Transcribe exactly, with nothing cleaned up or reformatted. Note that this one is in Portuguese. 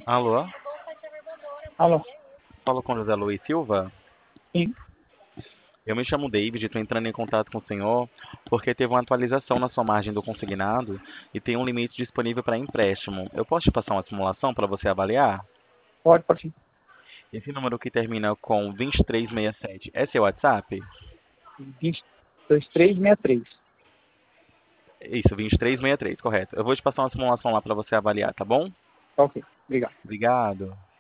Alô? Alô? Falo com José Luiz Silva? Sim, Eu me chamo David, estou entrando em contato com o senhor porque teve uma atualização na sua margem do consignado e tem um limite disponível para empréstimo. Eu posso te passar uma simulação para você avaliar? pode, pode sim. Esse número que termina com vinte e três sessenta e sete é seu WhatsApp? vinte, dois, três, sessenta e três. Isso, vinte e três sessenta e três, correto. Eu vou te passar uma simulação lá para você avaliar, tá bom? Ok, obrigado. Obrigado.